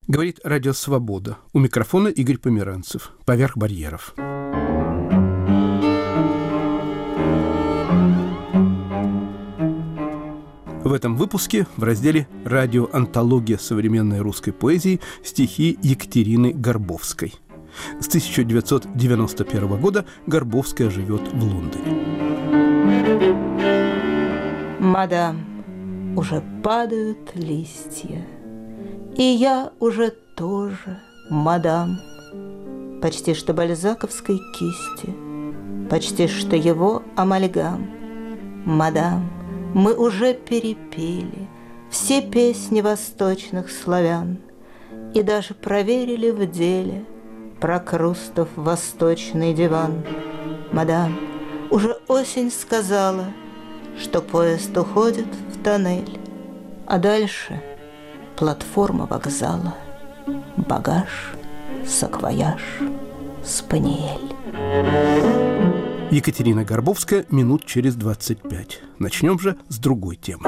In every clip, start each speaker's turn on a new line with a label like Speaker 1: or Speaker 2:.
Speaker 1: Говорит Радио Свобода. У микрофона Игорь Померанцев. Поверх барьеров. В этом выпуске в разделе «Радиоантология современной русской поэзии» стихи Екатерины Горбовской. С 1991 года Горбовская живет в Лондоне.
Speaker 2: Мадам, уже падают листья, и я уже тоже, мадам. Почти что бальзаковской кисти, почти что его амальгам. Мадам, мы уже перепели все песни восточных славян и даже проверили в деле Прокрустов восточный диван. Мадам, уже осень сказала, что поезд уходит в тоннель, а дальше платформа вокзала, багаж, саквояж, спаниель.
Speaker 1: Екатерина Горбовская минут через 25. Начнем же с другой темы.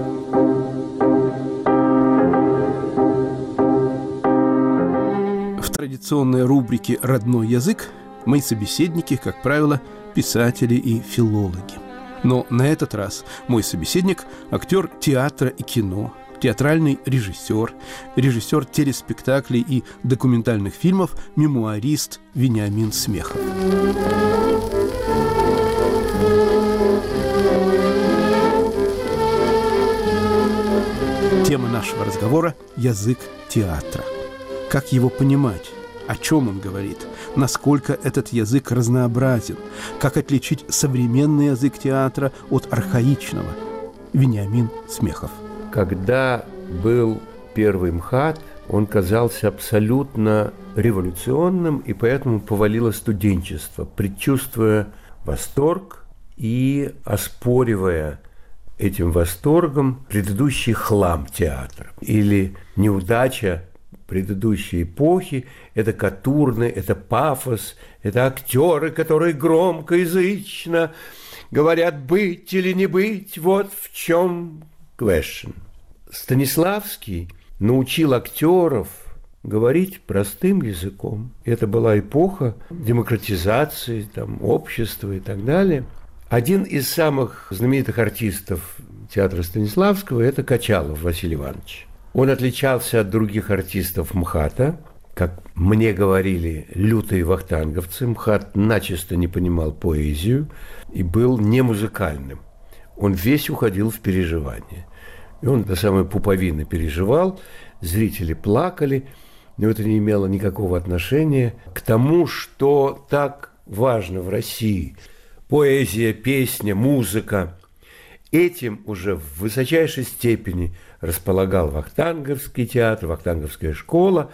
Speaker 1: В традиционной рубрике «Родной язык» мои собеседники, как правило, писатели и филологи. Но на этот раз мой собеседник – актер театра и кино, театральный режиссер, режиссер телеспектаклей и документальных фильмов, мемуарист Вениамин Смехов. Тема нашего разговора – язык театра. Как его понимать? О чем он говорит? Насколько этот язык разнообразен? Как отличить современный язык театра от архаичного? Вениамин Смехов.
Speaker 3: Когда был первый МХАТ, он казался абсолютно революционным, и поэтому повалило студенчество, предчувствуя восторг и оспоривая этим восторгом предыдущий хлам театра или неудача предыдущей эпохи. Это катурны, это пафос, это актеры, которые громко, язычно говорят «быть или не быть», вот в чем question. Станиславский научил актеров говорить простым языком. Это была эпоха демократизации, общества и так далее. Один из самых знаменитых артистов театра Станиславского – это Качалов Василий Иванович. Он отличался от других артистов МХАТа. Как мне говорили лютые вахтанговцы, МХАТ начисто не понимал поэзию и был не музыкальным. Он весь уходил в переживание. И он до самой пуповины переживал, зрители плакали, но это не имело никакого отношения к тому, что так важно в России. Поэзия, песня, музыка. Этим уже в высочайшей степени располагал Вахтанговский театр, Вахтанговская школа,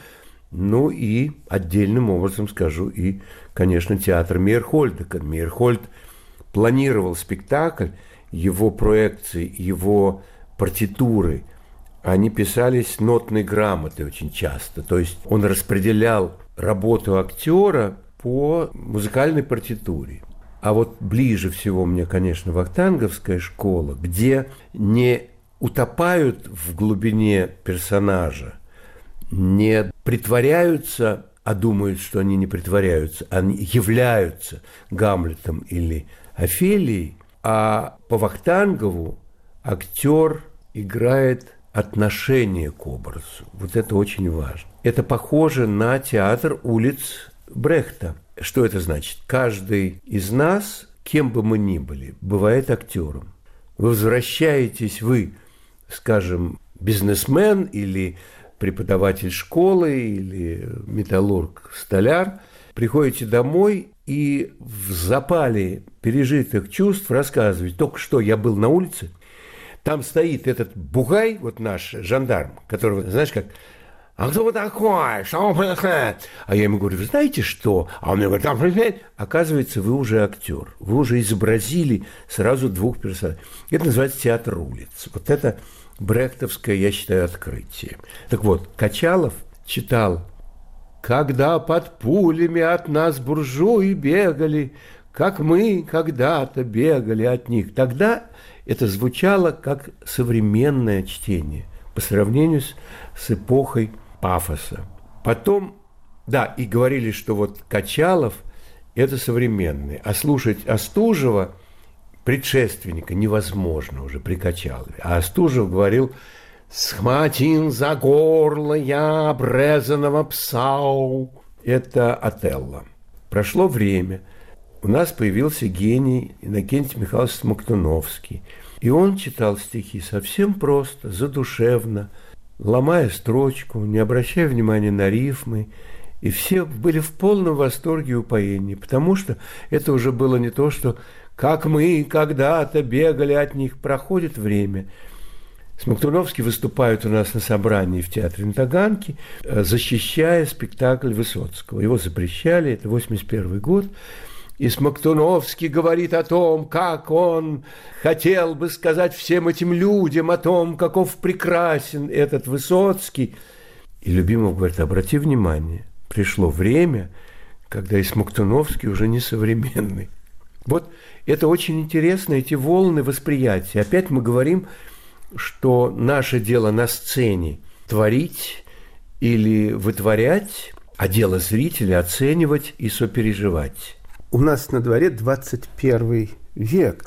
Speaker 3: и отдельным образом скажу и, конечно, театр Мейерхольда. Мейерхольд планировал спектакль, его проекции, его партитуры, они писались нотной грамотой очень часто. То есть он распределял работу актера по музыкальной партитуре. А вот ближе всего мне, конечно, Вахтанговская школа, где не утопают в глубине персонажа, не притворяются, а думают, что они не притворяются, они являются Гамлетом или Офелией, а по Вахтангову актер играет отношение к образу. Вот это очень важно. Это похоже на театр улиц Брехта. Что это значит? Каждый из нас, кем бы мы ни были, бывает актером. Вы возвращаетесь, скажем, бизнесмен или преподаватель школы или металлург-столяр, приходите домой и в запале пережитых чувств рассказываете: только что я был на улице, там стоит этот бугай, вот наш жандарм, которого, знаешь, как: «А кто вы такой? Что вы?» А я ему говорю: «Вы знаете что?» А он мне говорит: «Там...» Оказывается, вы уже актер. Вы уже изобразили сразу двух персонажей. Это называется театр улиц. Вот это брехтовское, я считаю, открытие. Так вот, Качалов читал: «Когда под пулями от нас буржуи бегали, как мы когда-то бегали от них». Тогда это звучало как современное чтение по сравнению с эпохой пафоса. Потом, да, и говорили, что вот Качалов – это современный, а слушать Остужева, предшественника, невозможно уже при Качалове. А Остужев говорил: «Схватил за горло я обрезанного пса». Это Отелло. Прошло время. У нас появился гений Иннокентий Михайлович Смоктуновский. И он читал стихи совсем просто, задушевно, ломая строчку, не обращая внимания на рифмы. И все были в полном восторге и упоении, потому что это уже было не то, что как мы когда-то бегали от них. Проходит время. Смоктуновский выступает у нас на собрании в театре на Таганке, защищая спектакль Высоцкого. Его запрещали, это 1981 год. И Смоктуновский говорит о том, как он хотел бы сказать всем этим людям о том, каков прекрасен этот Высоцкий. И Любимов говорит: обрати внимание, пришло время, когда и Смоктуновский уже не современный. Вот это очень интересно, эти волны восприятия. Опять мы говорим, что наше дело на сцене творить или вытворять, а дело зрителя оценивать и сопереживать.
Speaker 1: У нас на дворе 21 век.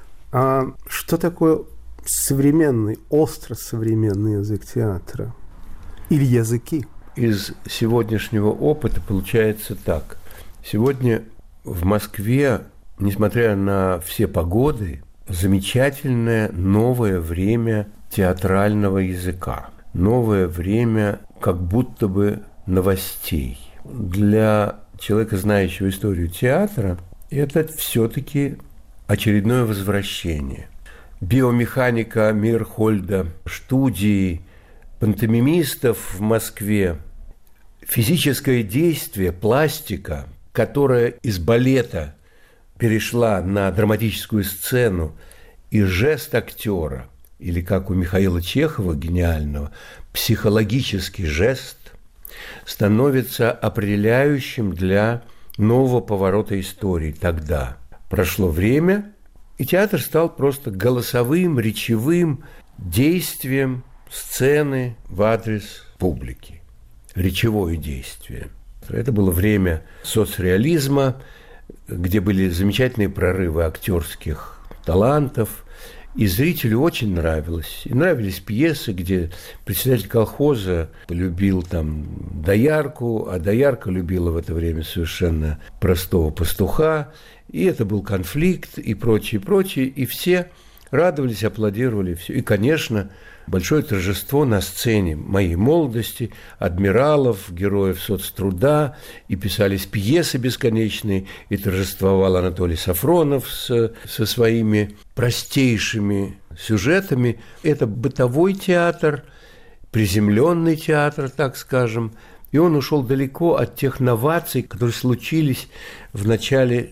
Speaker 1: А что такое современный, остро современный язык театра? Или языки?
Speaker 3: Из сегодняшнего опыта получается так. Сегодня в Москве, несмотря на все погоды, замечательное новое время театрального языка. Новое время как будто бы новостей. Для человека, знающего историю театра, это все-таки очередное возвращение. Биомеханика Мейерхольда, студии пантомимистов в Москве, физическое действие, пластика, которая из балета перешла на драматическую сцену, и жест актера, или как у Михаила Чехова, гениального, психологический жест, становится определяющим для нового поворота истории. Тогда прошло время, и театр стал просто голосовым, речевым действием сцены в адрес публики. Речевое действие. Это было время соцреализма, где были замечательные прорывы актерских талантов, и зрителю очень нравилось. И нравились пьесы, где председатель колхоза полюбил там доярку, а доярка любила в это время совершенно простого пастуха. И это был конфликт и прочее, прочее. И все радовались, аплодировали. Все. И, конечно, большое торжество на сцене моей молодости, адмиралов, героев соцтруда, и писались пьесы бесконечные, и торжествовал Анатолий Сафронов со своими простейшими сюжетами. Это бытовой театр, приземленный театр, так скажем, и он ушел далеко от тех новаций, которые случились в начале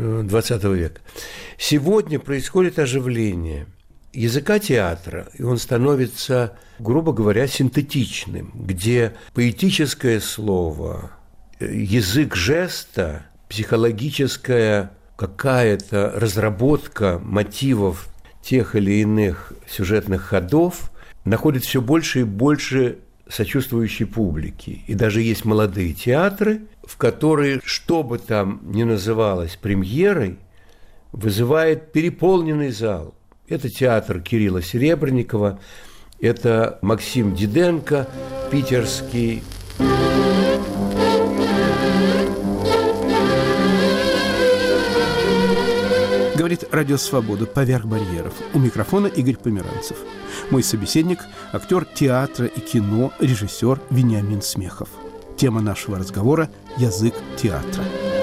Speaker 3: XX века. Сегодня происходит оживление языка театра, и он становится, грубо говоря, синтетичным, где поэтическое слово, язык жеста, психологическая какая-то разработка мотивов тех или иных сюжетных ходов находит все больше и больше сочувствующей публики. И даже есть молодые театры, в которые, что бы там ни называлось премьерой, вызывает переполненный зал. Это театр Кирилла Серебренникова, это Максим Диденко, питерский.
Speaker 1: Говорит «Радио Свобода» поверх барьеров. У микрофона Игорь Померанцев. Мой собеседник – актер театра и кино, режиссер Вениамин Смехов. Тема нашего разговора – язык театра.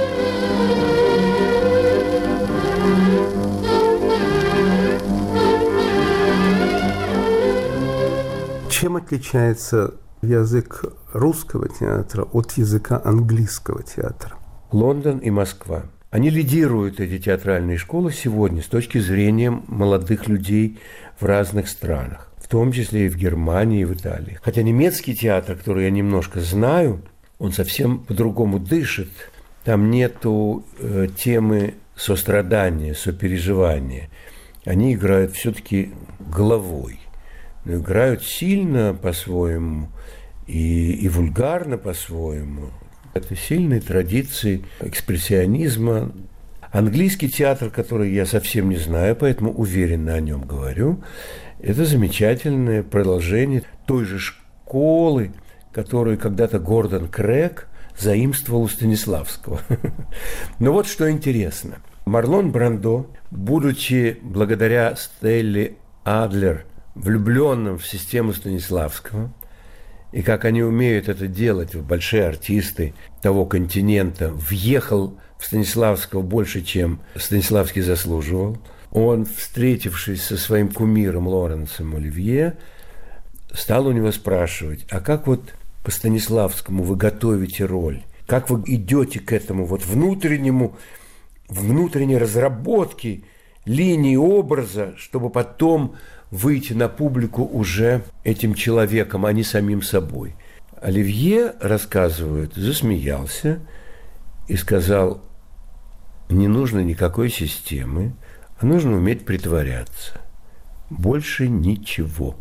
Speaker 1: Чем отличается язык русского театра от языка английского театра?
Speaker 3: Лондон и Москва. Они лидируют, эти театральные школы, сегодня с точки зрения молодых людей в разных странах, в том числе и в Германии, и в Италии. Хотя немецкий театр, который я немножко знаю, он совсем по-другому дышит. Там нету темы сострадания, сопереживания. Они играют все-таки головой, но играют сильно по-своему. и вульгарно по-своему. Это сильные традиции экспрессионизма. Английский театр, который я совсем не знаю, поэтому уверенно о нем говорю, это замечательное продолжение той же школы, которую когда-то Гордон Крэг заимствовал у Станиславского. Но вот что интересно. Марлон Брандо, будучи благодаря Стелле Адлер влюбленным в систему Станиславского, и как они умеют это делать, большие артисты того континента, въехал в Станиславского больше, чем Станиславский заслуживал. Он, встретившись со своим кумиром Лоренсом Оливье, стал у него спрашивать: а как вот по Станиславскому вы готовите роль? Как вы идете к этому вот внутренней разработке линии образа, чтобы потом выйти на публику уже этим человеком, а не самим собой? Оливье, рассказывает, засмеялся и сказал: не нужно никакой системы, а нужно уметь притворяться. Больше ничего.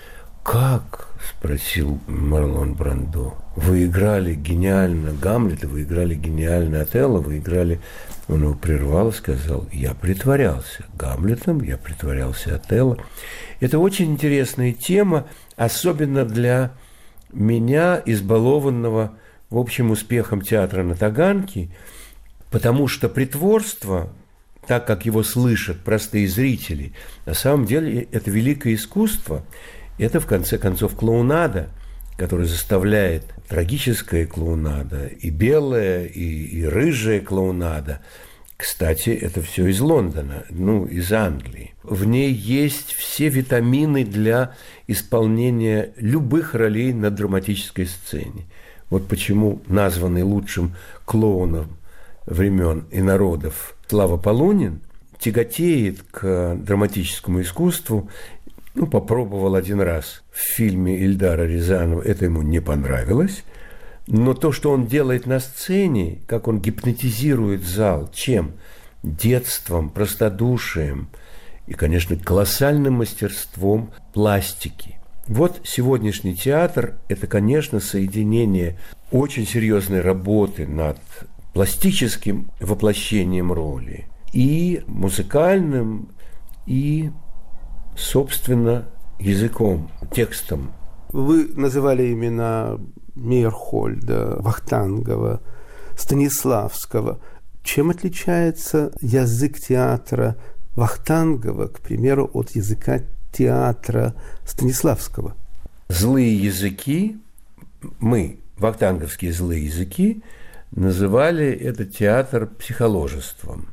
Speaker 3: «Как?» – спросил Марлон Брандо. «Вы играли гениально Гамлета, вы играли гениально Отелло, вы играли...» Он его прервал и сказал: «Я притворялся Гамлетом, я притворялся Отелло». Это очень интересная тема, особенно для меня, избалованного, в общем, успехом театра на Таганке, потому что притворство, так как его слышат простые зрители, на самом деле это великое искусство. Это, в конце концов, клоунада, которая заставляет, трагическая клоунада, и белая, и рыжая клоунада. Кстати, это все из Лондона, из Англии. В ней есть все витамины для исполнения любых ролей на драматической сцене. Вот почему названный лучшим клоуном времен и народов Слава Полунин тяготеет к драматическому искусству. Попробовал один раз в фильме Ильдара Рязанова, это ему не понравилось, но то, что он делает на сцене, как он гипнотизирует зал, чем? Детством, простодушием и, конечно, колоссальным мастерством пластики. Вот сегодняшний театр – это, конечно, соединение очень серьезной работы над пластическим воплощением роли и музыкальным, и собственно, языком, текстом.
Speaker 1: Вы называли имена Мейерхольда, Вахтангова, Станиславского. Чем отличается язык театра Вахтангова, к примеру, от языка театра Станиславского?
Speaker 3: Злые языки, мы, вахтанговские злые языки, называли этот театр психоложеством.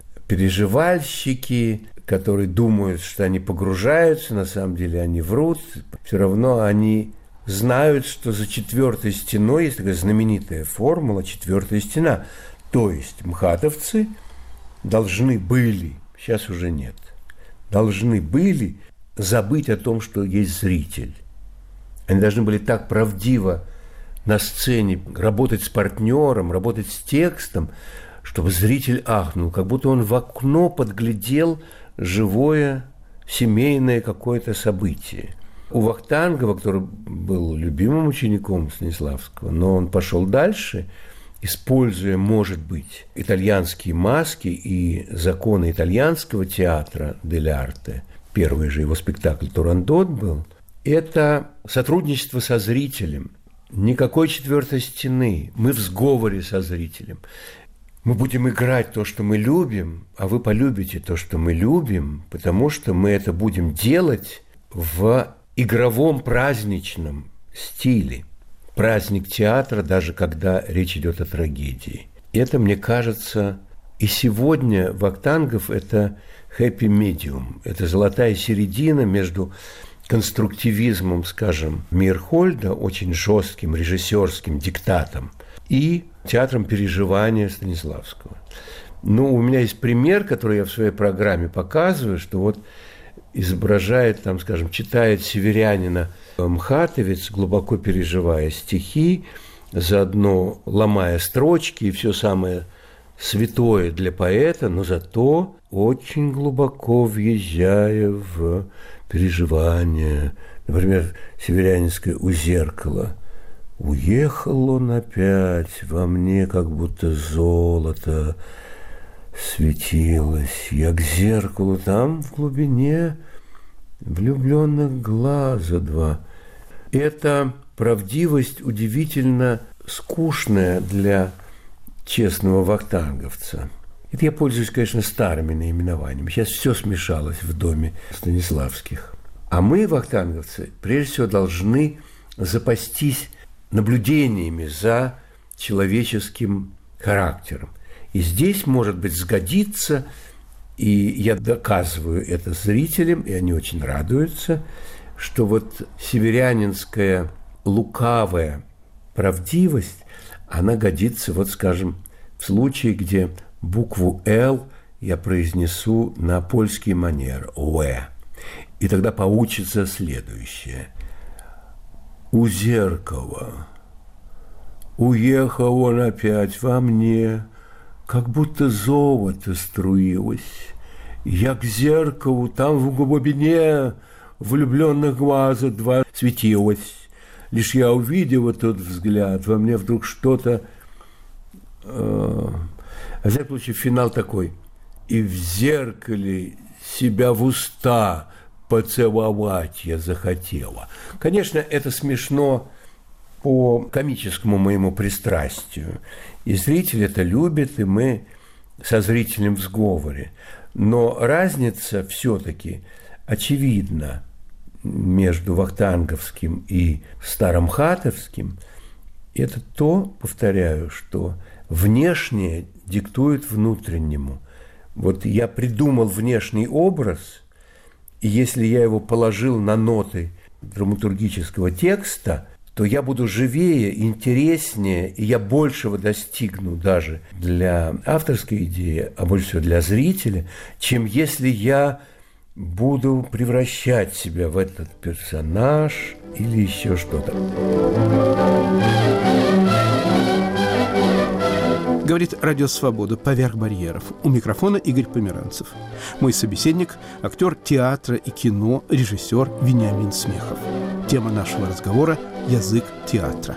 Speaker 3: Переживальщики, которые думают, что они погружаются, на самом деле они врут, все равно они знают, что за четвертой стеной есть такая знаменитая формула «четвертая стена». То есть мхатовцы должны были, сейчас уже нет, должны были забыть о том, что есть зритель. Они должны были так правдиво на сцене работать с партнером, работать с текстом, чтобы зритель ахнул, как будто он в окно подглядел живое семейное какое-то событие. У Вахтангова, который был любимым учеником Станиславского, но он пошел дальше, используя, может быть, итальянские маски и законы итальянского театра дель арте, первый же его спектакль «Турандот» был, это сотрудничество со зрителем. Никакой четвертой стены. Мы в сговоре со зрителем. Мы будем играть то, что мы любим, а вы полюбите то, что мы любим, потому что мы это будем делать в игровом праздничном стиле. Праздник театра, даже когда речь идет о трагедии. Это, мне кажется, и сегодня Вахтангов – это happy medium, это золотая середина между конструктивизмом, скажем, Мейерхольда, очень жестким режиссерским диктатом, и театром переживания Станиславского. У меня есть пример, который я в своей программе показываю, что вот изображает, скажем, читает северянина мхатовец, глубоко переживая стихи, заодно ломая строчки и все самое святое для поэта, но зато очень глубоко въезжая в переживания. Например, северянинское «У зеркала». Уехал он опять, во мне как будто золото светилось. Я к зеркалу, там в глубине влюбленных глаза два. Эта правдивость удивительно скучная для честного вахтанговца. Это я пользуюсь, конечно, старыми наименованиями. Сейчас все смешалось в доме Станиславских. А мы, вахтанговцы, прежде всего должны запастись наблюдениями за человеческим характером. И здесь, может быть, сгодится, и я доказываю это зрителям, и они очень радуются, что вот северянинская лукавая правдивость, она годится, вот, скажем, в случае, где букву «Л» я произнесу на польский манер «Уэ». И тогда получится следующее. У зеркала уехал он опять во мне, как будто золото струилось. Я к зеркалу, там в глубине влюбленных глаза два светилось. Лишь я увидела тот взгляд, во мне вдруг что-то... В всяком случае, финал такой. И в зеркале себя в уста поцеловать я захотела. Конечно, это смешно по комическому моему пристрастию. И зритель это любит, и мы со зрителем в сговоре. Но разница все-таки очевидна между вахтанговским и старомхатовским. Это то, повторяю, что внешнее диктует внутреннему. Вот я придумал внешний образ, и если я его положил на ноты драматургического текста, то я буду живее, интереснее, и я большего достигну даже для авторской идеи, а больше всего для зрителя, чем если я буду превращать себя в этот персонаж или еще что-то.
Speaker 1: Говорит «Радио Свобода» поверх барьеров. У микрофона Игорь Померанцев. Мой собеседник – актер театра и кино, режиссер Вениамин Смехов. Тема нашего разговора – язык театра.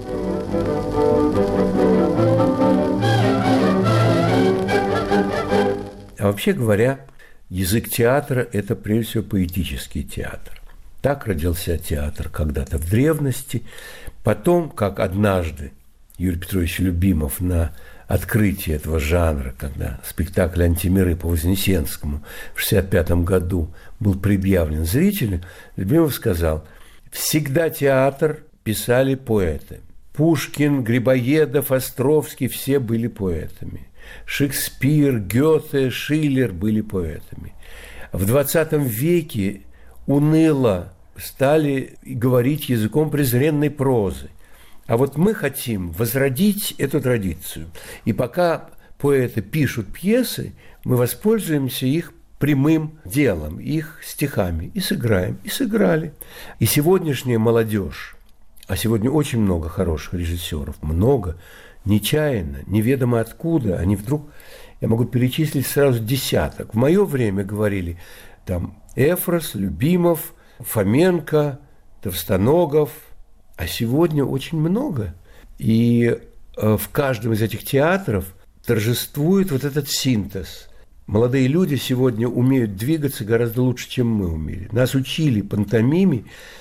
Speaker 3: А вообще говоря, язык театра – это прежде всего поэтический театр. Так родился театр когда-то в древности. Потом, как однажды Юрий Петрович Любимов на открытие этого жанра, когда спектакль «Антимиры» по Вознесенскому в 1965 году был предъявлен зрителю, Любимов сказал: «Всегда театр писали поэты. Пушкин, Грибоедов, Островский – все были поэтами. Шекспир, Гёте, Шиллер были поэтами. В 20 веке уныло стали говорить языком презренной прозы. А вот мы хотим возродить эту традицию. И пока поэты пишут пьесы, мы воспользуемся их прямым делом, их стихами, и сыграем, и сыграли. И сегодняшняя молодежь, а сегодня очень много хороших режиссеров, много, нечаянно, неведомо откуда, они вдруг, я могу перечислить сразу десяток. В мое время говорили там Эфрос, Любимов, Фоменко, Товстоногов, а сегодня очень много. И в каждом из этих театров торжествует вот этот синтез. Молодые люди сегодня умеют двигаться гораздо лучше, чем мы умели. Нас учили пантомиме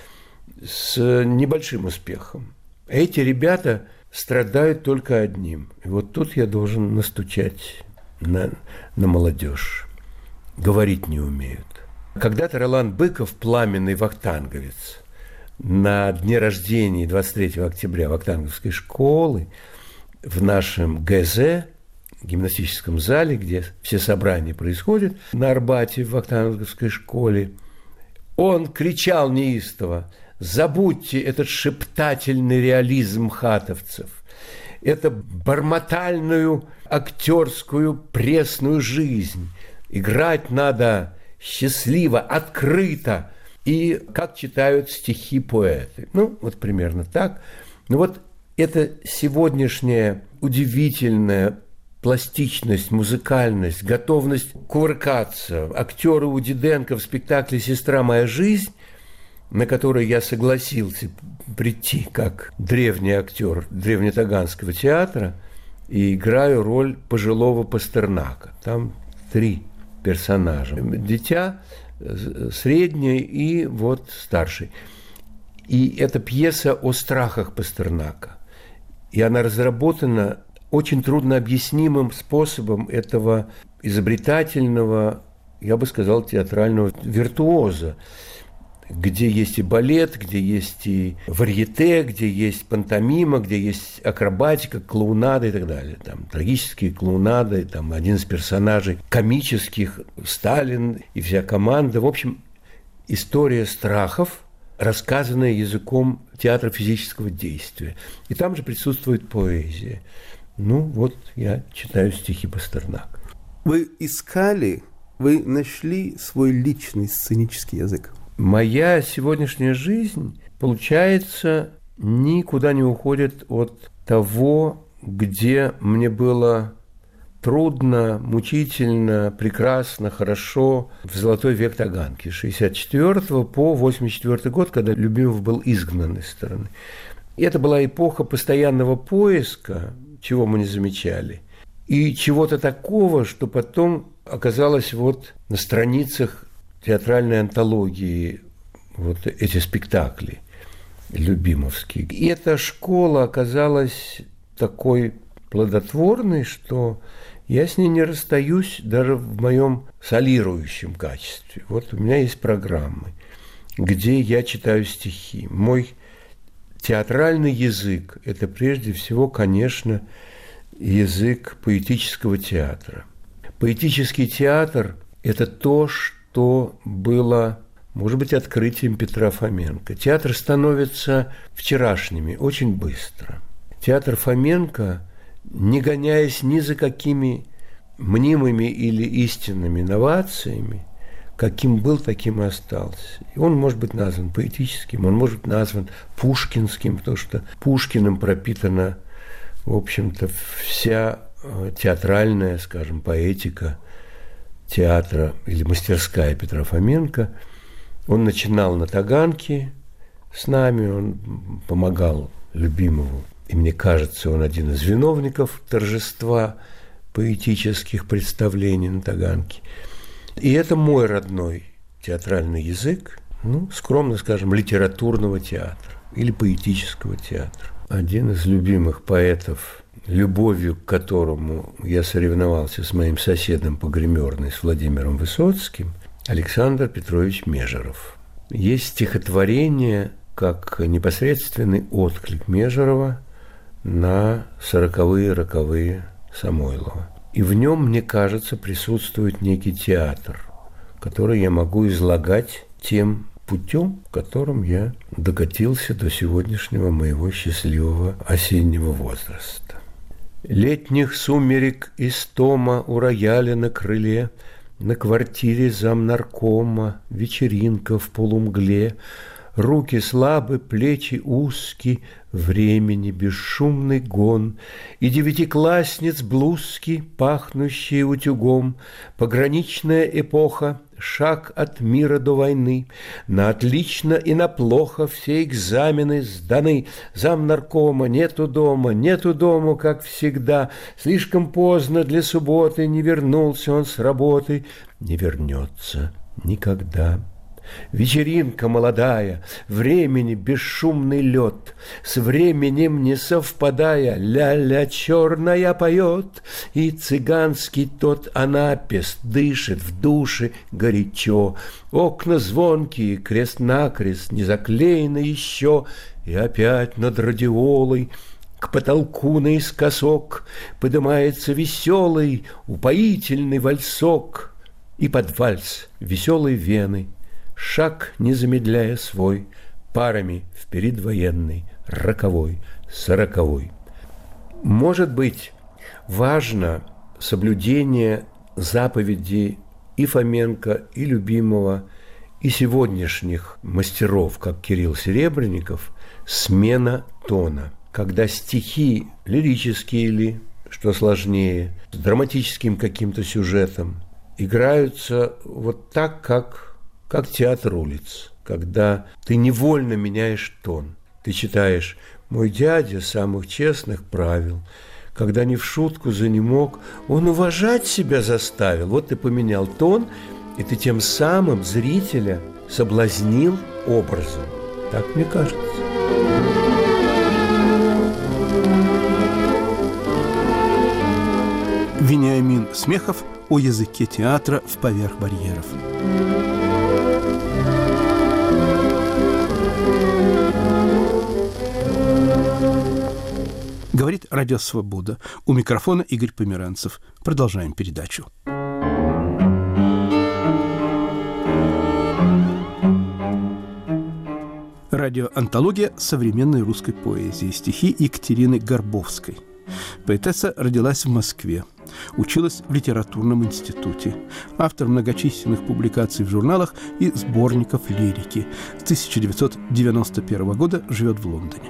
Speaker 3: с небольшим успехом. Эти ребята страдают только одним. И вот тут я должен настучать на молодежь. Говорить не умеют. Когда-то Ролан Быков, пламенный вахтанговец, на дне рождения 23 октября вахтанговской школы в нашем ГЗ, гимнастическом зале, где все собрания происходят, на Арбате в вахтанговской школе, он кричал неистово: «Забудьте этот шептательный реализм хатовцев, это бормотальную актерскую пресную жизнь. Играть надо счастливо, открыто, и как читают стихи поэты». Ну, вот примерно так. Ну, вот эта сегодняшняя удивительная пластичность, музыкальность, готовность кувыркаться. Актеры у Диденко в спектакле «Сестра моя жизнь» на который я согласился прийти как древний актер древнетаганского театра и играю роль пожилого Пастернака. Там 3 персонажа. Дитя, средний и вот старший. И это пьеса о страхах Пастернака. И она разработана очень труднообъяснимым способом этого изобретательного, я бы сказал, театрального виртуоза, где есть и балет, где есть и варьете, где есть пантомима, где есть акробатика, клоунада и так далее. Там трагические клоунады, там один из персонажей комических, Сталин и вся команда. В общем, история страхов, рассказанная языком театра физического действия. И там же присутствует поэзия. Ну, вот я читаю стихи Пастернака.
Speaker 1: Вы искали, вы нашли свой личный сценический язык?
Speaker 3: Моя сегодняшняя жизнь, получается, никуда не уходит от того, где мне было трудно, мучительно, прекрасно, хорошо в золотой век Таганки, с 64 по 84 год, когда Любимов был изгнан из страны. И это была эпоха постоянного поиска, чего мы не замечали, и чего-то такого, что потом оказалось вот на страницах театральной антологии, вот эти спектакли любимовские. И эта школа оказалась такой плодотворной, что я с ней не расстаюсь даже в моем солирующем качестве. Вот у меня есть программы, где я читаю стихи. Мой театральный язык – это прежде всего, конечно, язык поэтического театра. Поэтический театр – это то, что было, может быть, открытием Петра Фоменко. Театр становится вчерашними очень быстро. Театр Фоменко, не гоняясь ни за какими мнимыми или истинными новациями, каким был, таким и остался. И он может быть назван поэтическим, он может быть назван пушкинским, потому что Пушкиным пропитана, в общем-то, вся театральная, скажем, поэтика театра или мастерская Петра Фоменко. Он начинал на Таганке с нами, он помогал Любимову. И мне кажется, он один из виновников торжества поэтических представлений на Таганке. И это мой родной театральный язык, ну, скромно скажем, литературного театра или поэтического театра. Один из любимых поэтов, любовью к которому я соревновался с моим соседом по гримерной, с Владимиром Высоцким, Александр Петрович Межеров. Есть стихотворение как непосредственный отклик Межерова на 40-е, роковые Самойлова. И в нем, мне кажется, присутствует некий театр, который я могу излагать тем путем, которым я докатился до сегодняшнего моего счастливого осеннего возраста. Летних сумерек истома у рояля на крыле, на квартире замнаркома, вечеринка в полумгле, руки слабы, плечи узки, времени бесшумный гон, и девятиклассниц блузки, пахнущие утюгом, пограничная эпоха, шаг от мира до войны, на отлично и на плохо все экзамены сданы, замнаркома нету дома, как всегда, слишком поздно для субботы, не вернулся он с работы, не вернется никогда. Вечеринка молодая, времени бесшумный лед, с временем не совпадая, ля-ля черная поет, и цыганский тот анапест дышит в душе горячо. Окна звонкие, крест-накрест, не заклеены еще, и опять над радиолой к потолку наискосок поднимается веселый, упоительный вальсок, и под вальс веселой вены шаг, не замедляя свой, парами в предвоенный, роковой, сороковой. Может быть, важно соблюдение заповедей и Фоменко, и Любимова, и сегодняшних мастеров, как Кирилл Серебренников, смена тона. Когда стихи лирические или, что сложнее, с драматическим каким-то сюжетом играются вот так, как театр улиц. когда ты невольно меняешь тон. Ты читаешь «Мой дядя самых честных правил, когда не в шутку занемог, он уважать себя заставил». Вот ты поменял тон, и ты тем самым зрителя соблазнил образом. Так мне кажется.
Speaker 1: Вениамин Смехов о языке театра в «Поверх барьеров». Говорит Радио Свобода. У микрофона Игорь Померанцев. Продолжаем передачу. Радиоантология современной русской поэзии. Стихи Екатерины Горбовской. Поэтесса родилась в Москве. Училась в литературном институте. Автор многочисленных публикаций в журналах и сборников лирики. С 1991 года живет в Лондоне.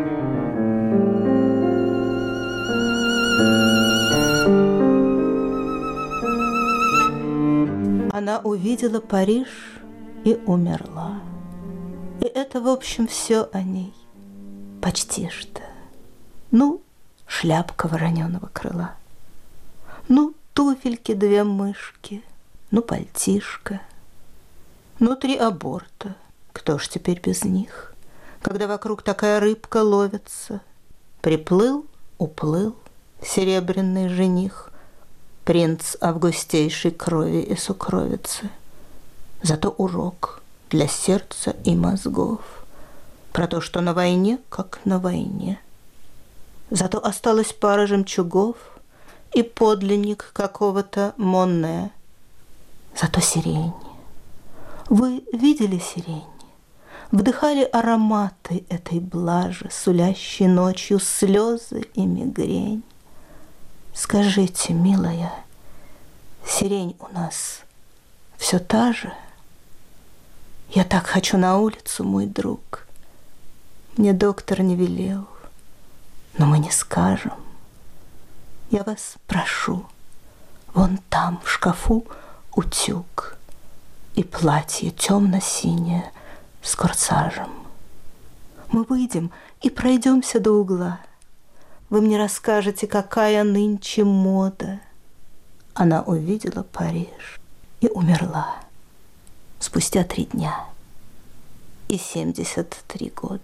Speaker 2: Она увидела Париж и умерла. И это, в общем, все о ней. Почти что. Ну, шляпка вороненого крыла. Ну, туфельки две мышки. Ну, пальтишко. Ну, 3 аборта. Кто ж теперь без них? Когда вокруг такая рыбка ловится. Приплыл, уплыл серебряный жених, принц августейшей крови и сукровицы. Зато урок для сердца и мозгов про то, что на войне, как на войне. Зато осталась пара жемчугов и подлинник какого-то Моне. Зато сирень. Вы видели сирень? Вдыхали ароматы этой блажи, сулящей ночью слезы и мигрень. Скажите, милая, сирень у нас все та же? Я так хочу на улицу, мой друг. Мне доктор не велел, но мы не скажем. Я вас прошу, вон там в шкафу утюг и платье темно-синее с корсажем. Мы выйдем и пройдемся до угла. Вы мне расскажете, какая нынче мода. Она увидела Париж и умерла спустя 3 дня и 73 года.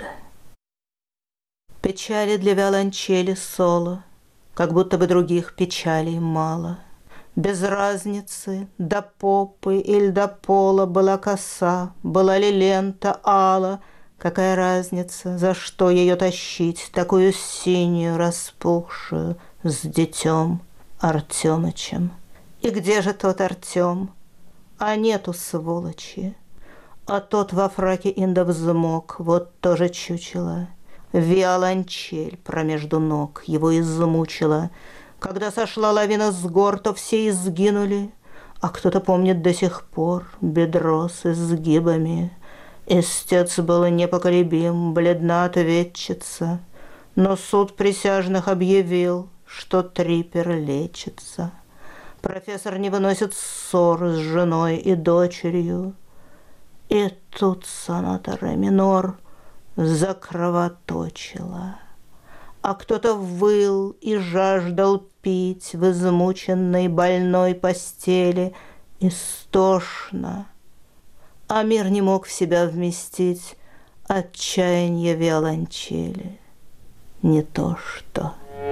Speaker 2: Печали для виолончели соло, как будто бы других печалей мало. Без разницы, до попы или до пола была коса, была ли лента ала. Какая разница, за что ее тащить, такую синюю, распухшую, с детем Артемычем? И где же тот Артем? А нету сволочи. А тот во фраке индовзмок, вот тоже чучело. Виолончель промежду ног его измучила. Когда сошла лавина с гор, то все изгинули, а кто-то помнит до сих пор бедро с изгибами. Истец был непоколебим, бледна ответчица, но суд присяжных объявил, что трипер лечится. Профессор не выносит ссор с женой и дочерью. И тут соната ре минор закровоточила. А кто-то выл и жаждал пить в измученной больной постели истошно. А мир не мог в себя вместить отчаяние виолончели. Не то что.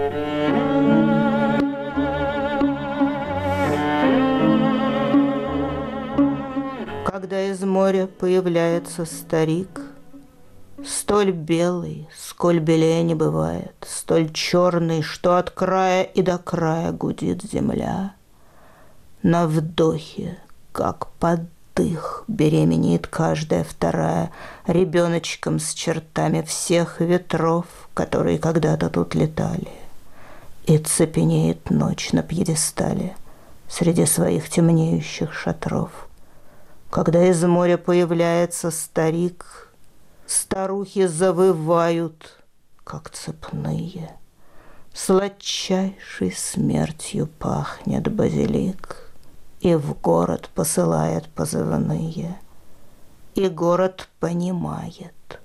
Speaker 2: Когда из моря появляется старик, столь белый, сколь белее не бывает, столь черный, что от края и до края гудит земля. На вдохе, как под дых, беременеет каждая вторая ребеночком с чертами всех ветров, которые когда-то тут летали. И цепенеет ночь на пьедестале среди своих темнеющих шатров. Когда из моря появляется старик, старухи завывают, как цепные. Сладчайшей смертью пахнет базилик, и в город посылает позывные. и город понимает.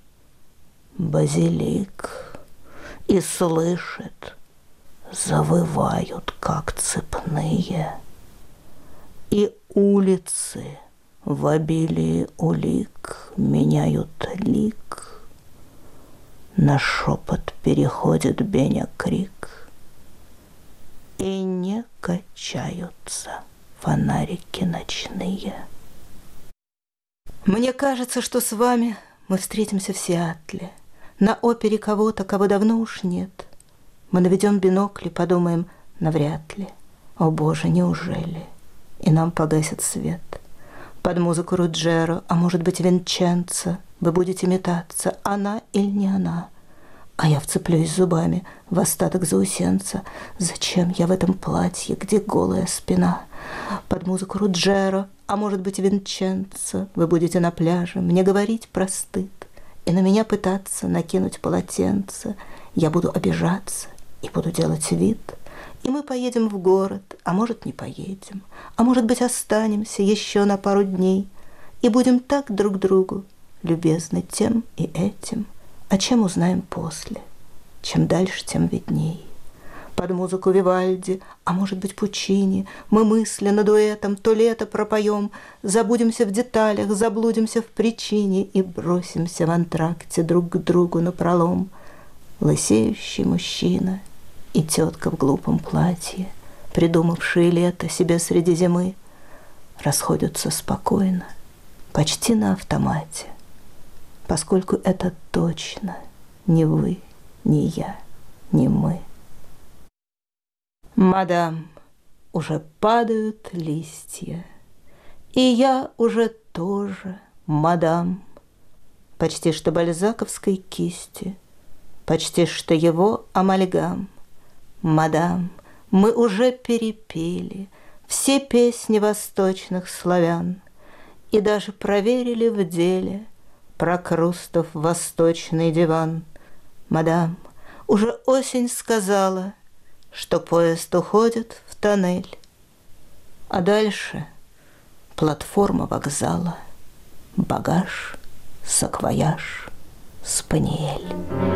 Speaker 2: Базилик и слышит, завывают, как цепные, и улицы в обилии улик меняют лик. На шепот переходит Беня крик, и не качаются фонарики ночные. Мне кажется, что с вами мы встретимся в Сиэтле, на опере кого-то, кого давно уж нет. Мы наведем бинокли, подумаем, навряд ли. О, Боже, неужели? И нам погасит свет. Под музыку Руджеро, а может быть Винченцо, вы будете метаться, она или не она. А я вцеплюсь зубами в остаток заусенца. Зачем я в этом платье, где голая спина? Под музыку Руджеро, а может быть Винченцо, вы будете на пляже, мне говорить про стыд и на меня пытаться накинуть полотенце. Я буду обижаться и буду делать вид. И мы поедем в город, а может, не поедем, а может быть, останемся еще на пару дней и будем так друг другу любезны тем и этим, о чем узнаем после. Чем дальше, тем видней. Под музыку Вивальди, а может быть Пучини, мы мысленно дуэтом то лето пропоем, забудемся в деталях, заблудимся в причине и бросимся в антракте друг к другу напролом. Лысеющий мужчина и тетка в глупом платье, придумавшие лето себе среди зимы, расходятся спокойно, почти на автомате, поскольку это точно не вы, не я, не мы. Мадам, уже падают листья, и я уже тоже, мадам, почти что бальзаковской кисти, почти что его амальгам. Мадам, мы уже перепели все песни восточных славян и даже проверили в деле Прокрустов восточный диван. Мадам, уже осень сказала, что поезд уходит в тоннель, а дальше платформа вокзала, багаж, саквояж, спаниель.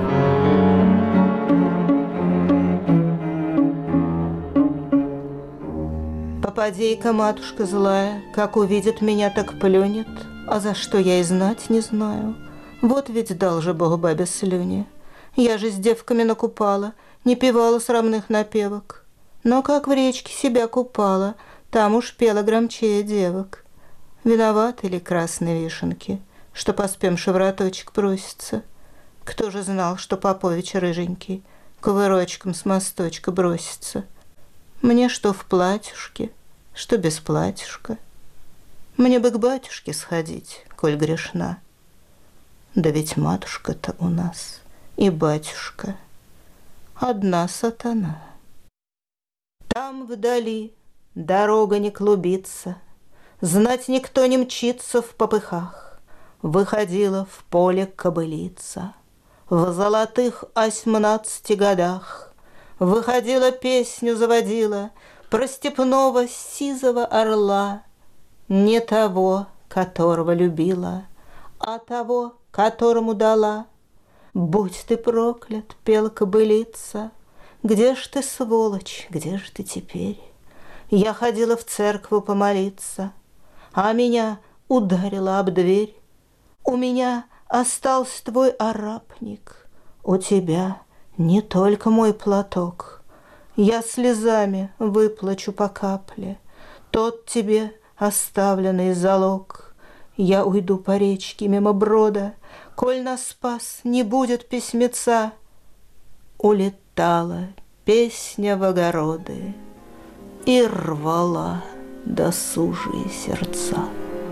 Speaker 2: Попадейка, матушка злая, как увидит меня, так плюнет, а за что я и знать не знаю. Вот ведь дал же Бог бабе слюни. Я же с девками накупала, не певала срамных напевок. Но как в речке себя купала, там уж пела громчее девок. Виноваты ли красные вишенки, что поспемши в роточек бросится? Кто же знал, что Попович рыженький кувырочком с мосточка бросится? Мне что в платьюшке, что без платьюшка. Мне бы к батюшке сходить, коль грешна. Да ведь матушка-то у нас и батюшка одна сатана. Там вдали дорога не клубится, знать никто не мчится в попыхах. Выходила в поле кобылица в золотых 18 годах. Выходила, песню заводила про степного сизого орла, не того, которого любила, а того, которому дала. Будь ты проклят, пела кобылица, где ж ты, сволочь, где ж ты теперь? Я ходила в церковь помолиться, а меня ударила об дверь. У меня остался твой арапник, у тебя не только мой платок. Я слезами выплачу по капле тот тебе оставленный залог. Я уйду по речке мимо брода, коль нас спас не будет письмеца. Улетала песня в огороды и рвала досужие сердца.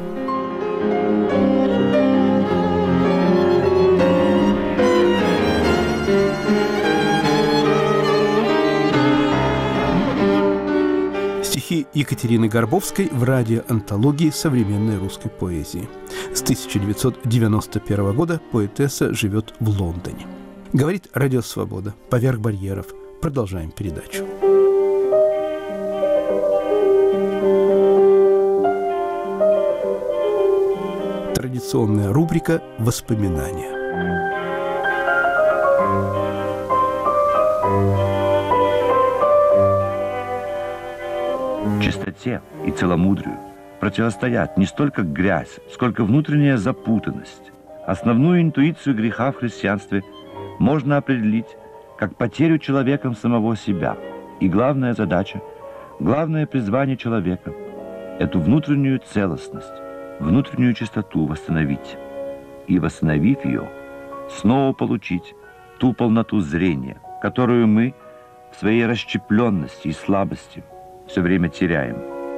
Speaker 1: Стихи Екатерины Горбовской в радиоантологии современной русской поэзии. С 1991 года поэтесса живет в Лондоне. Говорит Радио Свобода. Поверх барьеров. Продолжаем передачу. традиционная рубрика «Воспоминания».
Speaker 4: Чистоте и целомудрию противостоят не столько грязь, сколько внутренняя запутанность. Основную интуицию греха в христианстве можно определить как потерю человеком самого себя. И главная задача, главное призвание человека – эту внутреннюю целостность, внутреннюю чистоту восстановить. И, восстановив ее, снова получить ту полноту зрения, которую мы в своей расщепленности и слабости все время теряем.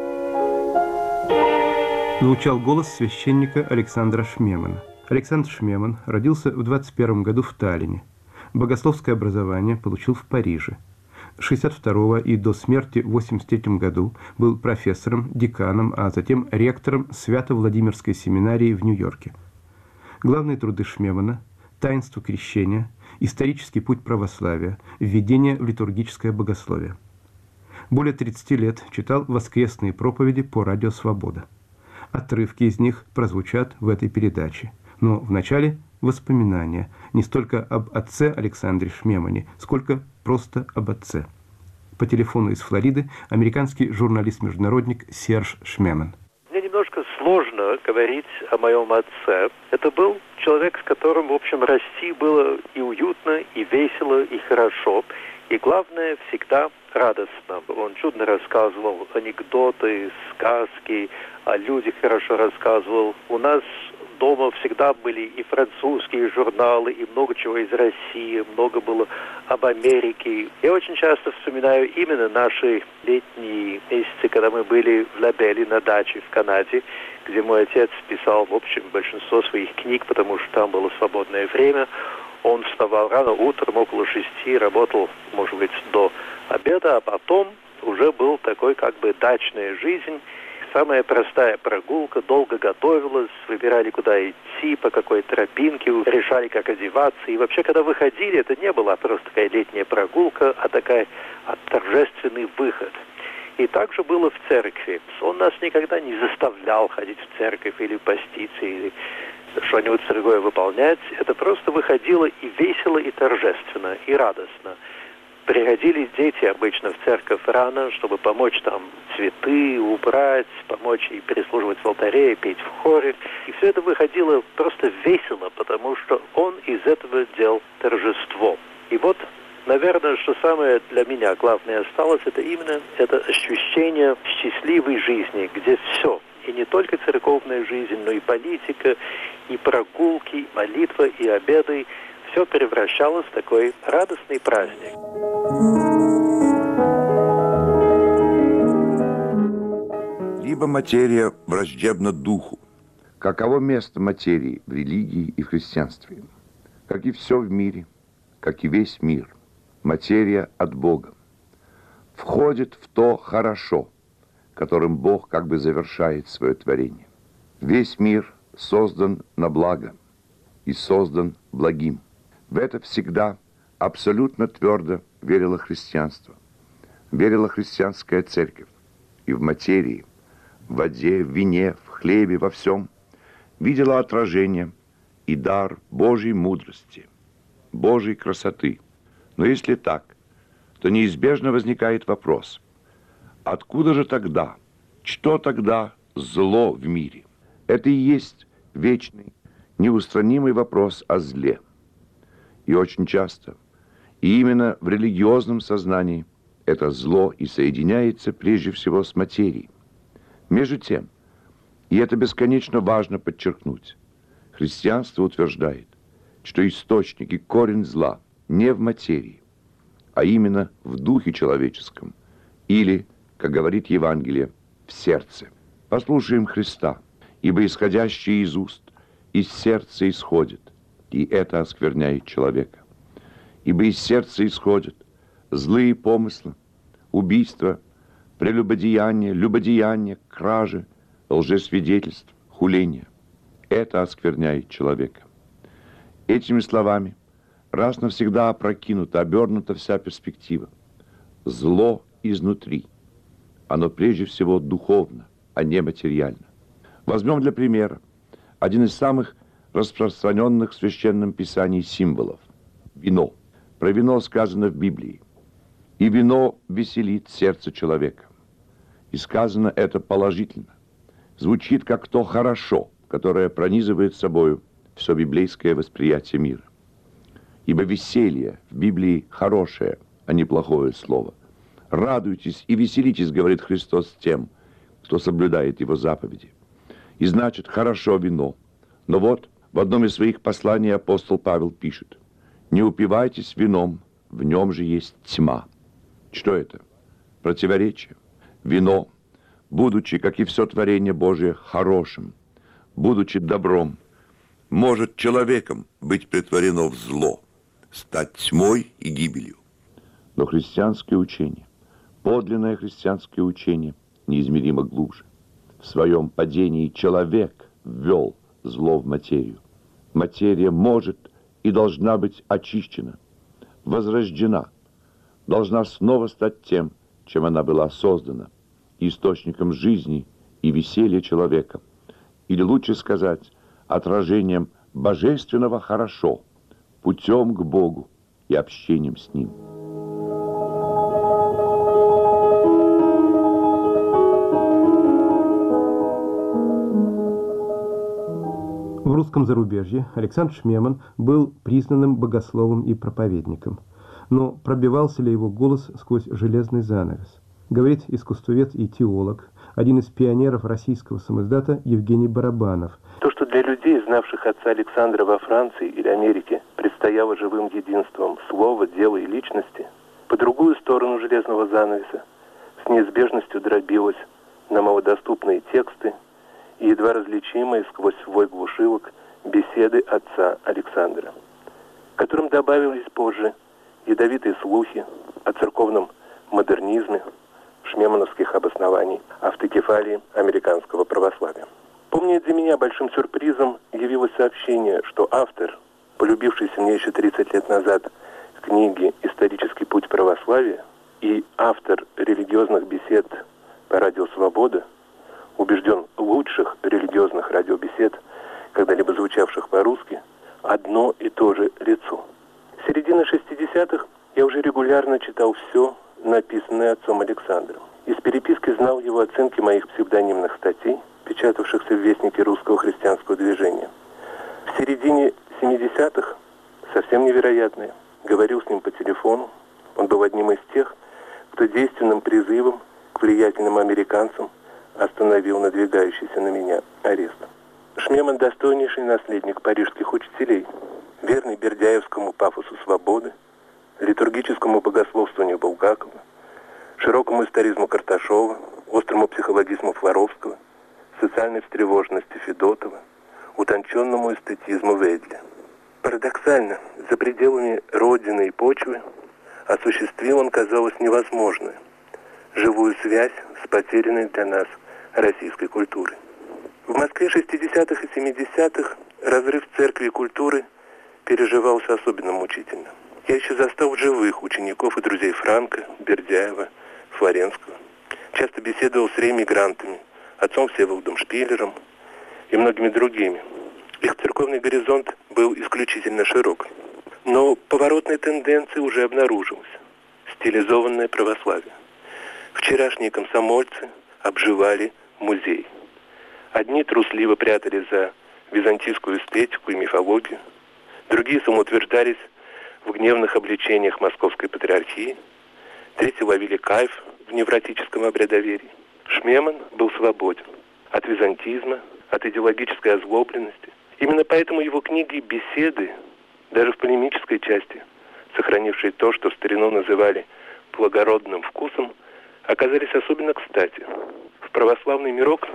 Speaker 1: Звучал голос священника Александра Шмемана. Александр Шмеман родился в 21 году в Таллине. Богословское образование получил в Париже. С 62 и до смерти в 83 году был профессором, деканом, а затем ректором Свято-Владимирской семинарии в Нью-Йорке. Главные труды Шмемана – «Таинство крещения», «Исторический путь православия», «Введение в литургическое богословие». Более 30 лет читал воскресные проповеди по радио «Свобода». Отрывки из них прозвучат в этой передаче. Но вначале воспоминания не столько об отце Александре Шмемане, сколько просто об отце. По телефону из Флориды американский журналист-международник Серж Шмеман.
Speaker 5: Мне немножко сложно говорить о моем отце. Это был человек, с которым, в общем, расти было и уютно, и весело, и хорошо. И главное, всегда радостно. Он чудно рассказывал анекдоты, сказки, о людях хорошо рассказывал. У нас дома всегда были и французские журналы, и много чего из России, много было об Америке. Я очень часто вспоминаю именно наши летние месяцы, когда мы были в Лабеле на даче в Канаде, где мой отец писал, в общем, большинство своих книг, потому что там было свободное время. Он вставал рано утром, около 6, работал, может быть, до обеда, а потом уже был такой как бы дачная жизнь. Самая простая прогулка, долго готовилась, выбирали, куда идти, по какой тропинке, решали, как одеваться. И вообще, когда выходили, это не была просто такая летняя прогулка, а такая торжественный выход. И так же было в церкви. Он нас никогда не заставлял ходить в церковь или поститься, или что-нибудь другое выполнять. Это просто выходило и весело, и торжественно, и радостно. Приходили дети обычно в церковь рано, чтобы помочь там цветы убрать, помочь и прислуживать в алтаре, и петь в хоре. И все это выходило просто весело, потому что он из этого делал торжество. И вот, наверное, что самое для меня главное осталось, это именно это ощущение счастливой жизни, где все, и не только церковная жизнь, но и политика, и прогулки, и молитва, и обеды, все превращалось в такой радостный праздник.
Speaker 4: Либо материя враждебна духу. Каково место материи в религии и в христианстве? Как и все в мире, как и весь мир, материя от Бога. Входит в то хорошо, которым Бог как бы завершает свое творение. Весь мир создан на благо и создан благим. В это всегда абсолютно твердо верило христианство, верила христианская церковь. И в материи, в воде, в вине, в хлебе, во всем видела отражение и дар Божьей мудрости, Божьей красоты. Но если так, то неизбежно возникает вопрос, откуда же тогда, что тогда зло в мире? Это и есть вечный, неустранимый вопрос о зле. И очень часто, и именно в религиозном сознании, это зло и соединяется прежде всего с материей. Между тем, и это бесконечно важно подчеркнуть, христианство утверждает, что источник и корень зла не в материи, а именно в духе человеческом, или, как говорит Евангелие, в сердце. Послушаем Христа, ибо исходящее из уст, из сердца исходит, и это оскверняет человека. Ибо из сердца исходят злые помыслы, убийства, прелюбодеяние, любодеяние, кражи, лжесвидетельств, хуление. Это оскверняет человека. Этими словами раз навсегда опрокинута, обернута вся перспектива. Зло изнутри. Оно прежде всего духовно, а не материально. Возьмем для примера один из самых распространенных в Священном Писании символов – вино. Про вино сказано в Библии. И вино веселит сердце человека. И сказано это положительно. Звучит как то хорошо, которое пронизывает собою все библейское восприятие мира. Ибо веселье в Библии хорошее, а не плохое слово. Радуйтесь и веселитесь, говорит Христос тем, кто соблюдает Его заповеди. И значит, хорошо вино. Но вот в одном из своих посланий апостол Павел пишет: «Не упивайтесь вином, в нем же есть тьма». Что это? Противоречие. Вино, будучи, как и все творение Божие, хорошим, будучи добром, может человеком быть претворено в зло, стать тьмой и гибелью. Но христианское учение, подлинное христианское учение, неизмеримо глубже. В своем падении человек ввел зло в материю. Материя может и должна быть очищена, возрождена, должна снова стать тем, чем она была создана, источником жизни и веселья человека, или лучше сказать, отражением божественного хорошо, путем к Богу и общением с Ним.
Speaker 1: В русском зарубежье Александр Шмеман был признанным богословом и проповедником. Но пробивался ли его голос сквозь железный занавес? Говорит искусствовед и теолог, один из пионеров российского самиздата Евгений Барабанов.
Speaker 6: То, что для людей, знавших отца Александра во Франции или Америке, предстояло живым единством слова, дела и личности, по другую сторону железного занавеса с неизбежностью дробилось на малодоступные тексты и едва различимые сквозь вой глушилок беседы отца Александра, к которым добавились позже ядовитые слухи о церковном модернизме, шмемановских обоснований, автокефалии американского православия. Помню, для меня большим сюрпризом явилось сообщение, что автор, полюбившийся мне еще 30 лет назад книги «Исторический путь православия» и автор религиозных бесед по радио «Свобода», убежден в лучших религиозных радиобесед, когда-либо звучавших по-русски, одно и то же лицо. С середины 60-х я уже регулярно читал все, написанное отцом Александром. Из переписки знал его оценки моих псевдонимных статей, печатавшихся в Вестнике русского христианского движения. В середине 70-х, совсем невероятное, говорил с ним по телефону. Он был одним из тех, кто действенным призывом к влиятельным американцам остановил надвигающийся на меня арест. Шмеман – достойнейший наследник парижских учителей, верный бердяевскому пафосу свободы, литургическому богословствованию Булгакова, широкому историзму Карташова, острому психологизму Флоровского, социальной встревоженности Федотова, утонченному эстетизму Ведля. Парадоксально, за пределами родины и почвы осуществил он, казалось, невозможное – живую связь с потерянной для нас российской культурой. В Москве 60-х и 70-х разрыв церкви и культуры переживался особенно мучительно. Я еще застал живых учеников и друзей Франка, Бердяева, Флоренского. Часто беседовал с реэмигрантами, отцом Всеволодом Шпиллером и многими другими. Их церковный горизонт был исключительно широк. Но поворотная тенденция уже обнаружилась. Стилизованное православие. Вчерашние комсомольцы обживали музей. Одни трусливо прятались за византийскую эстетику и мифологию, другие самоутверждались в гневных обличениях Московской патриархии, третьи ловили кайф в невротическом обрядоверии. Шмеман был свободен от византизма, от идеологической озлобленности. Именно поэтому его книги и беседы, даже в полемической части, сохранившие то, что в старину называли благородным вкусом, оказались особенно кстати. В православный мирок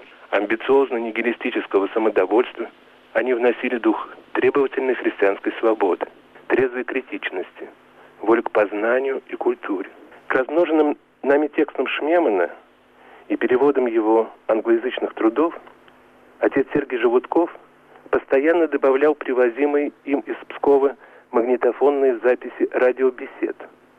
Speaker 6: амбициозно-нигилистического самодовольства они вносили дух требовательной христианской свободы, трезвой критичности, волю к познанию и культуре. К размноженным нами текстам Шмемана и переводам его англоязычных трудов отец Сергий Желудков постоянно добавлял привозимые им из Пскова магнитофонные записи радиобесед.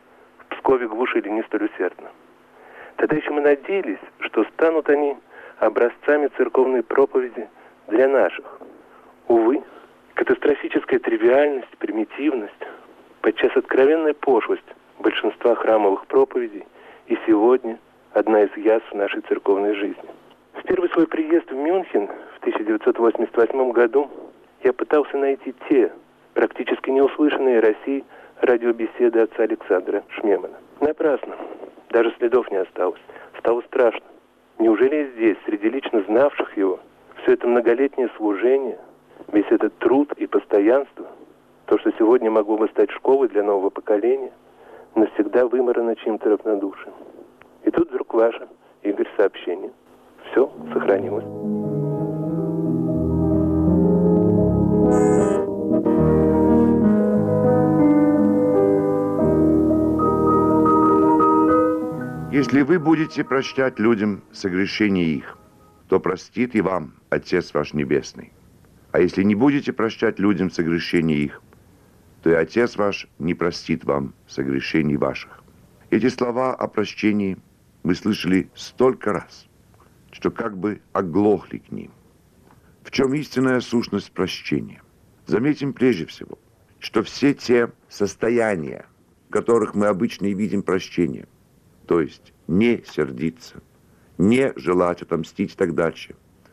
Speaker 6: В Пскове глушили не столь усердно. Тогда еще мы надеялись, что станут они образцами церковной проповеди для наших, Увы, катастрофическая тривиальность, примитивность, подчас откровенная пошлость большинства храмовых проповедей и сегодня одна из язв нашей церковной жизни. В первый свой приезд в Мюнхен в 1988 году я пытался найти те, практически неуслышанные России, радиобеседы отца Александра Шмемана. Напрасно. Даже следов не осталось. Стало страшно. Неужели и здесь, среди лично знавших его, все это многолетнее служение, весь этот труд и постоянство, то, что сегодня могло бы стать школой для нового поколения, навсегда вымарано чьим-то равнодушием. И тут вдруг ваше, Игорь, сообщение. Все сохранилось.
Speaker 4: Если вы будете прощать людям согрешения их, то простит и вам Отец ваш Небесный. А если не будете прощать людям согрешения их, то и Отец ваш не простит вам согрешений ваших. Эти слова о прощении мы слышали столько раз, что как бы оглохли к ним. В чем истинная сущность прощения? Заметим прежде всего, что все те состояния, в которых мы обычно и видим прощение, то есть не сердиться, не желать отомстить и так дальше,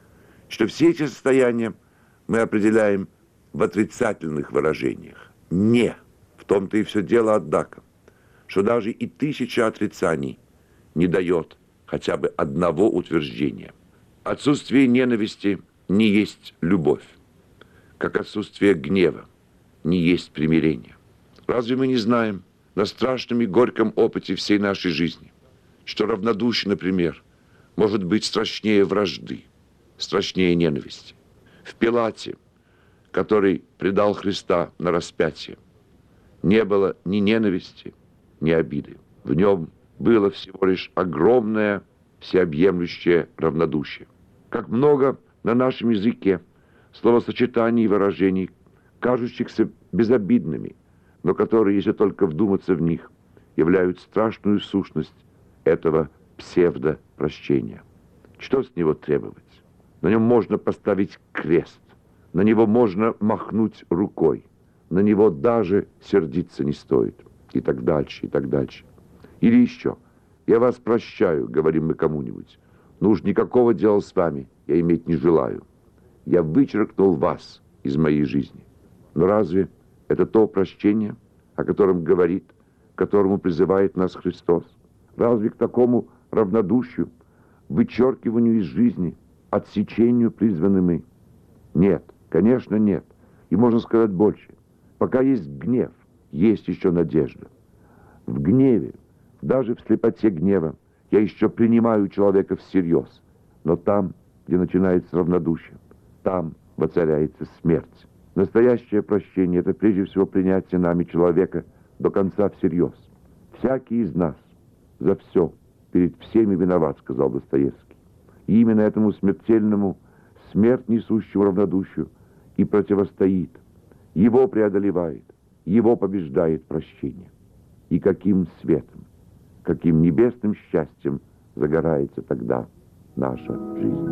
Speaker 4: что все эти состояния мы определяем в отрицательных выражениях. Не. В том-то и все дело, однако, что даже и 1000 отрицаний не дает хотя бы одного утверждения. Отсутствие ненависти не есть любовь, как отсутствие гнева не есть примирение. Разве мы не знаем на страшном и горьком опыте всей нашей жизни, что равнодушие, например, может быть страшнее вражды, страшнее ненависти? В Пилате, который предал Христа на распятие, не было ни ненависти, ни обиды. В нем было всего лишь огромное, всеобъемлющее равнодушие. Как много на нашем языке словосочетаний и выражений, кажущихся безобидными, но которые, если только вдуматься в них, являют страшную сущность этого псевдопрощения. Что с него требовать? На нем можно поставить крест, на него можно махнуть рукой, на него даже сердиться не стоит. И так дальше, и так дальше. Или еще. «Я вас прощаю», говорим мы кому-нибудь, «но уж никакого дела с вами я иметь не желаю. Я вычеркнул вас из моей жизни». Но разве это то прощение, о котором говорит, к которому призывает нас Христос? Разве к такому равнодушию, вычеркиванию из жизни, отсечению призваны мы? Нет, конечно, нет. И можно сказать больше. Пока есть гнев, есть еще надежда. В гневе, даже в слепоте гнева, я еще принимаю человека всерьез. Но там, где начинается равнодушие, там воцаряется смерть. Настоящее прощение – это прежде всего принятие нами человека до конца всерьез. Всякий из нас за все, перед всеми виноват, сказал Достоевский. И именно этому смертельному, смерть несущему равнодушию и противостоит, его преодолевает, его побеждает прощение. И каким светом, каким небесным счастьем загорается тогда наша жизнь.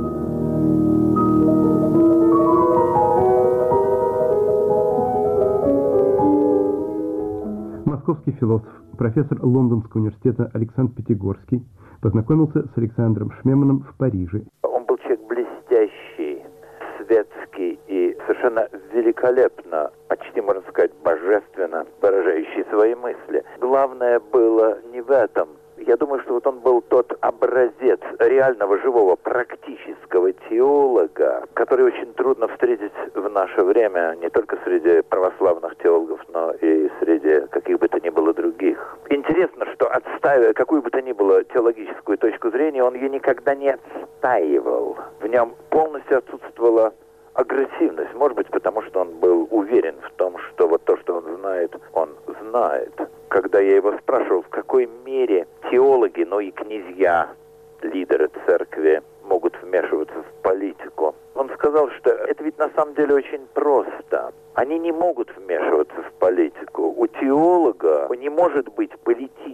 Speaker 1: Московский философ, профессор Лондонского университета Александр Пятигорский познакомился с Александром Шмеманом в Париже.
Speaker 7: Он был человек блестящий, светский и совершенно великолепно, почти, можно сказать, божественно выражающий свои мысли. Главное было не в этом. Я думаю, что вот он был тот образец реального, живого, практического теолога, который очень трудно встретить в наше время не только среди православных теологов, но и среди каких бы то ни было других. Интересно, что отстаивая какую бы то ни было теологическую точку зрения, он ее никогда не отстаивал. В нем полностью отсутствовала агрессивность. Может быть, потому что он был уверен в том, что вот то, что он знает. Когда я его спрашивал, в какой мере теологи, но и князья, лидеры церкви, могут вмешиваться в политику, он сказал, что это ведь на самом деле очень просто. Они не могут вмешиваться в политику. У теолога не может быть политического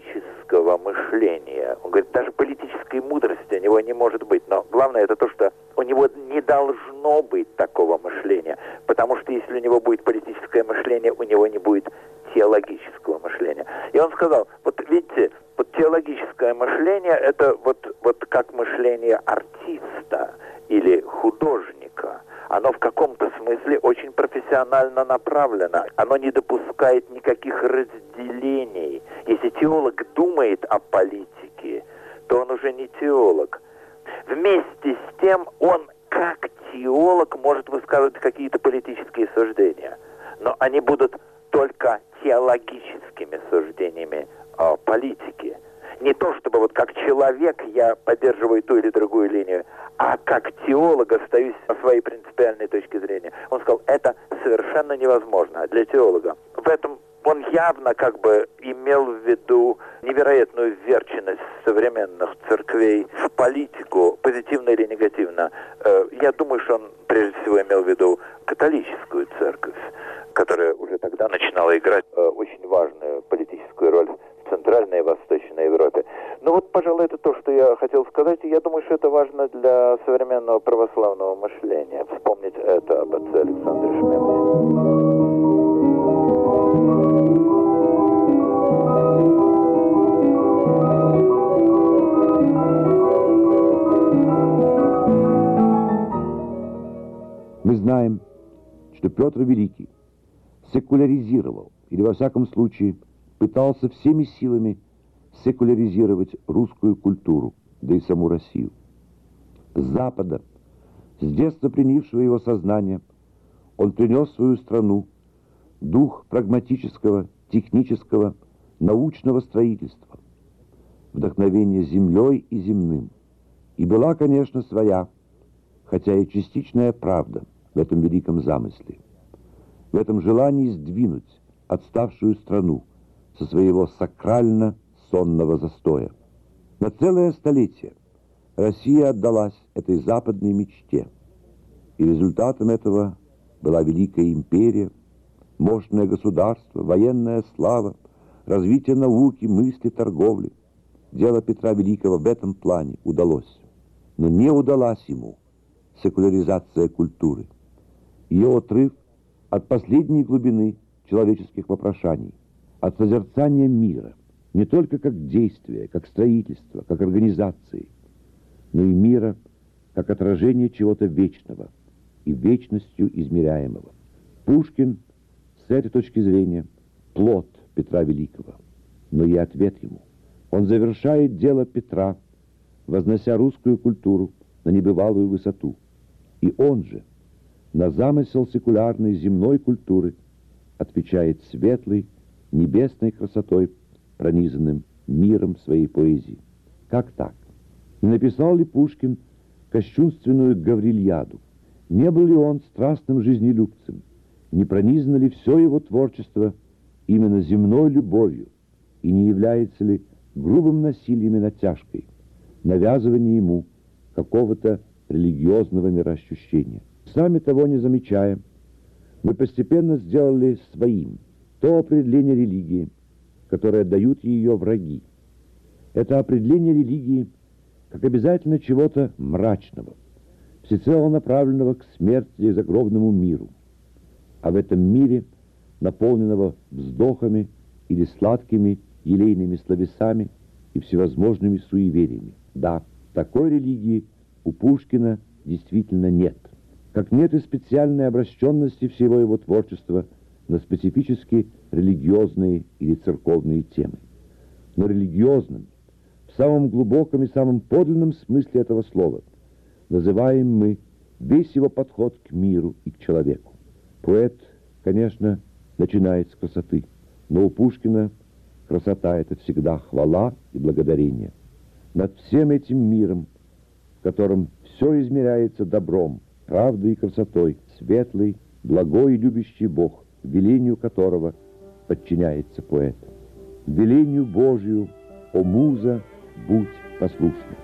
Speaker 7: политического мышления. Он говорит, даже политической мудрости у него не может быть. Но главное это то, что у него не должно быть такого мышления. Потому что если у него будет политическое мышление, у него не будет теологического мышления. И он сказал, вот видите, вот теологическое мышление это вот как мышление артиста или художника. Оно в каком-то смысле очень профессионально направлено. Оно не допускает никаких разделений. Если теолог думает о политике, то он уже не теолог. Вместе с тем он, как теолог, может высказывать какие-то политические суждения. Но они будут только теологическими суждениями о политике. Не то, чтобы вот как человек я поддерживаю ту или другую линию, а как теолог остаюсь на своей принципиальной точке зрения. Он сказал, это совершенно невозможно для теолога. В этом он явно как бы имел в виду невероятную вверченность современных церквей в политику, позитивно или негативно. Я думаю, что он прежде всего имел в виду католическую церковь, которая уже тогда начинала играть очень важную политическую роль в Центральной и Восточной Европе. Ну вот, пожалуй, это то, что я хотел сказать, и я думаю, что это важно для современного православного мышления. Вспомнить это об отце Александре Шмемане.
Speaker 8: Мы знаем, что Петр Великий секуляризировал, или во всяком случае пытался всеми силами секуляризировать русскую культуру, да и саму Россию. С Запада, с детства принявшего его сознание, он принес в свою страну дух прагматического, технического, научного строительства, вдохновение землей и земным. И была, конечно, своя, хотя и частичная правда в этом великом замысле, в этом желании сдвинуть отставшую страну со своего сакрально-сонного застоя. На целое столетие Россия отдалась этой западной мечте, и результатом этого была великая империя, мощное государство, военная слава, развитие науки, мысли, торговли. Дело Петра Великого в этом плане удалось, но не удалась ему секуляризация культуры, ее отрыв от последней глубины человеческих вопрошаний, от созерцания мира, не только как действия, как строительства, как организации, но и мира как отражение чего-то вечного и вечностью измеряемого. Пушкин с этой точки зрения плод Петра Великого, но и ответ ему. Он завершает дело Петра, вознося русскую культуру на небывалую высоту. И он же на замысел секулярной земной культуры отвечает светлой, небесной красотой, пронизанным миром своей поэзии. Как так? Не написал ли Пушкин кощунственную Гаврильяду? Не был ли он страстным жизнелюбцем? Не пронизано ли все его творчество именно земной любовью? И не является ли грубым насилием и натяжкой навязывание ему какого-то религиозного мироощущения? Сами того не замечая, мы постепенно сделали своим то определение религии, которое дают ее враги. Это определение религии как обязательно чего-то мрачного, всецело направленного к смерти и загробному миру. А в этом мире, наполненного вздохами или сладкими елейными словесами и всевозможными суевериями. Да, такой религии у Пушкина действительно нет. Как нет и специальной обращенности всего его творчества на специфически религиозные или церковные темы. Но религиозным, в самом глубоком и самом подлинном смысле этого слова, называем мы весь его подход к миру и к человеку. Поэт, конечно, начинает с красоты, но у Пушкина красота — это всегда хвала и благодарение. Над всем этим миром, в котором все измеряется добром, правдой и красотой, светлый, благой и любящий Бог, велению которого подчиняется поэт. Велению Божию, о муза, будь послушна.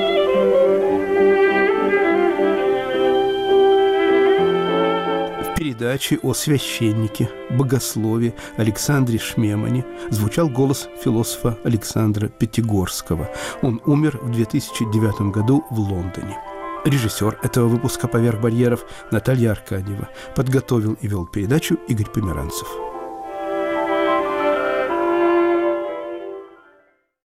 Speaker 1: В передаче о священнике, богослове Александре Шмемане звучал голос философа Александра Пятигорского. Он умер в 2009 году в Лондоне. Режиссер этого выпуска «Поверх барьеров» Наталья Аркадьева. Подготовил и вел передачу Игорь Померанцев.